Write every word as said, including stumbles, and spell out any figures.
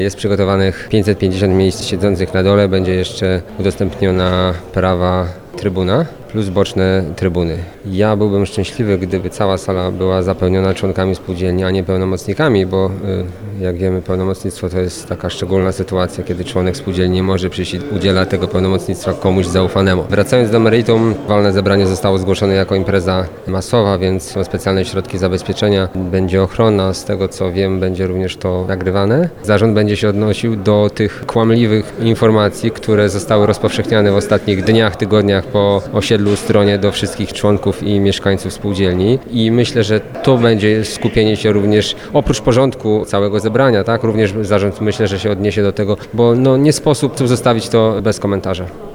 Jest przygotowanych pięćset pięćdziesiąt miejsc siedzących na dole, będzie jeszcze udostępniona prawa trybuna plus boczne trybuny. Ja byłbym szczęśliwy, gdyby cała sala była zapełniona członkami spółdzielni, a nie pełnomocnikami, bo jak wiemy, pełnomocnictwo to jest taka szczególna sytuacja, kiedy członek spółdzielni nie może przyjść i udziela tego pełnomocnictwa komuś zaufanemu. Wracając do meritum, walne zebranie zostało zgłoszone jako impreza masowa, więc są specjalne środki zabezpieczenia. Będzie ochrona, z tego co wiem, będzie również to nagrywane. Zarząd będzie się odnosił do tych kłamliwych informacji, które zostały rozpowszechniane w ostatnich dniach, tygodniach po osiedlu stronie do wszystkich członków i mieszkańców spółdzielni i myślę, że to będzie skupienie się również oprócz porządku całego zebrania, tak? Również zarząd myślę, że się odniesie do tego, bo no nie sposób tu zostawić to bez komentarza.